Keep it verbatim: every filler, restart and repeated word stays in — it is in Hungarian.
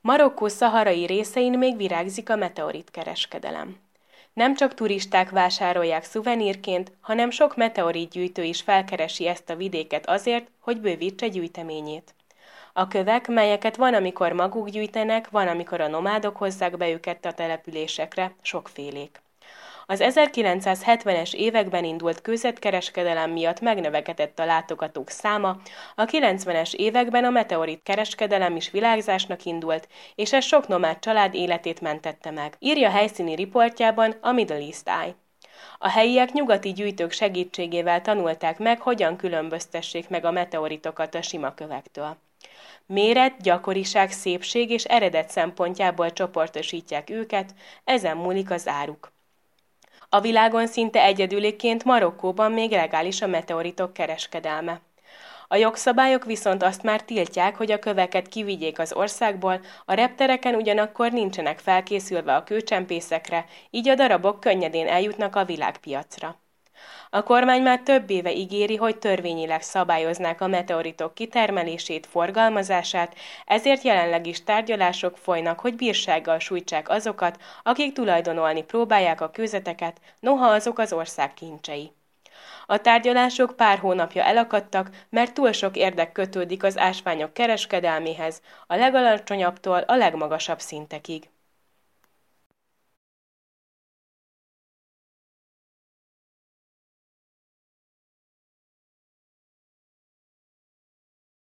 Marokkó szaharai részein még virágzik a meteoritkereskedelem. Nem csak turisták vásárolják szuvenírként, hanem sok meteoritgyűjtő is felkeresi ezt a vidéket azért, hogy bővítse gyűjteményét. A kövek, melyeket van, amikor maguk gyűjtenek, van, amikor a nomádok hozzák be őket a településekre, sokfélék. Az ezerkilencszázhetvenes években indult kőzetkereskedelem miatt megnövekedett a látogatók száma, a kilencvenes években a meteorit kereskedelem is virágzásnak indult, és ez sok nomád család életét mentette meg, írja helyszíni riportjában a Middle East Eye. A helyiek nyugati gyűjtők segítségével tanulták meg, hogyan különböztessék meg a meteoritokat a sima kövektől. Méret, gyakoriság, szépség és eredet szempontjából csoportosítják őket, ezen múlik az áruk. A világon szinte egyedüliként Marokkóban még legális a meteoritok kereskedelme. A jogszabályok viszont azt már tiltják, hogy a köveket kivigyék az országból, a reptereken ugyanakkor nincsenek felkészülve a kőcsempészekre, így a darabok könnyedén eljutnak a világpiacra. A kormány már több éve ígéri, hogy törvényileg szabályoznák a meteoritok kitermelését, forgalmazását, ezért jelenleg is tárgyalások folynak, hogy bírsággal sújtsák azokat, akik tulajdonolni próbálják a kőzeteket, noha azok az ország kincsei. A tárgyalások pár hónapja elakadtak, mert túl sok érdek kötődik az ásványok kereskedelméhez, a legalacsonyabbtól a legmagasabb szintekig.